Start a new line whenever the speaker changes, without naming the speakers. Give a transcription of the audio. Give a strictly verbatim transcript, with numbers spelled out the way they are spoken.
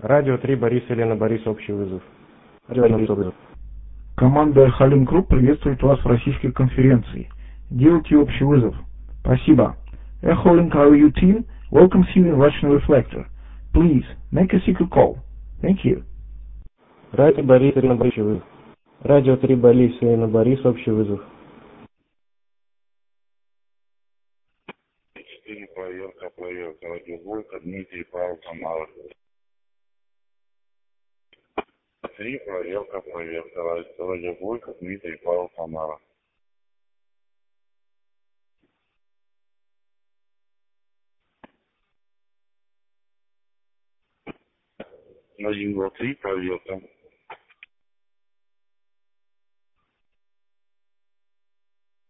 Радио три, Борис, Елена, Борис, общий вызов. Радио три, вызов.
Команда Халим Групп приветствует вас в российской конференции. Делайте общий вызов. Спасибо. Echolink R U team welcomes you in Russian Reflector. Please make a secret call. Thank you.
Радио Борис, Елена, Борис, общий вызов. Радио три, Борис, Елена, Борис, общий вызов.
четыре, проверка, проверка. Радио Войка, Дмитрий, Павел, Самара. три, проверка, проверка. Радио Войка, Дмитрий, Павел, Самара. один, два, три, проверка.